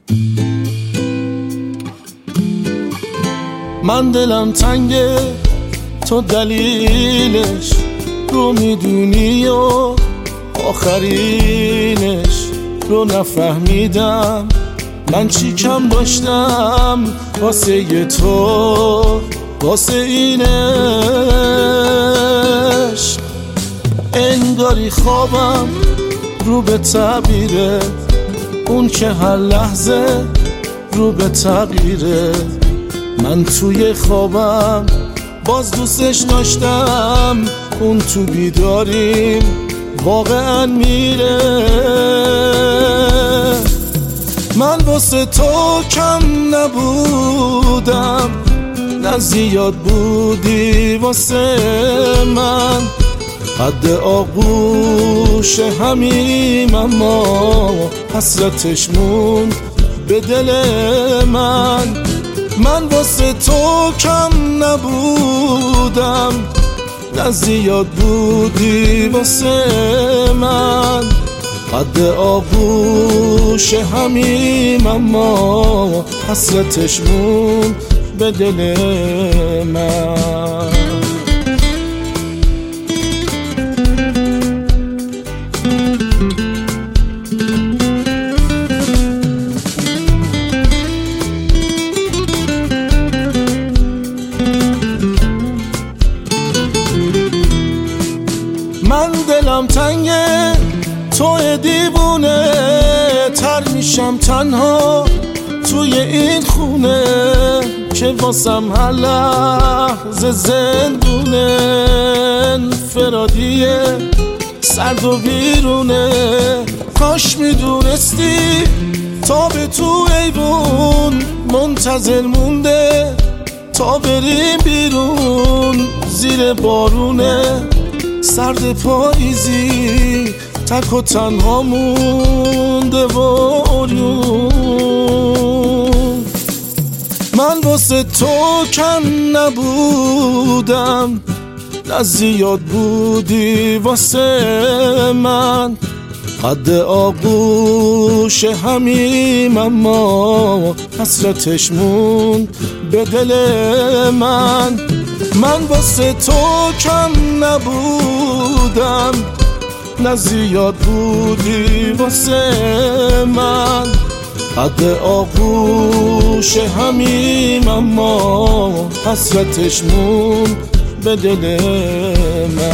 من دلم تنگه تو دلیلش رو میدونی و آخرینش رو نفهمیدم. من چی کم داشتم واسه ی تو، واسه اینش. انگاری خوابم رو به تعبیره، اون که هر لحظه رو به تغییره. من توی خوابم باز دوستش داشتم، اون تو بیداریم واقعا میره. من واسه تو کم نبودم، نه زیاد بودی واسه من. حد آغوش همیم اما حسرتش موند به دل من. من واسه تو کم نبودم، نه زیاد بودی واسه من. حد آغوش همیم اما حسرتش موند به دل من. من دلم تنگه تو دیوونه، تر میشم تنها توی این خونه که واسم هر لحظه زندونه. انفرادیه سرد و بیرونه، کاش میدونستی تا به تو ایوون منتظر مونده تا بریم بیرون. زیر بارونه سرد پاییزی تک و تنها مونده و عریون. من واسه تو کم نبودم، نه زیاد بودی واسه من. حد آغوش همیم اما حسرتش موند به دل من. من واسه تو کم نبودم، نه زیاد بودی واسه من. حد آغوش همیم اما حسرتش موند به دل من.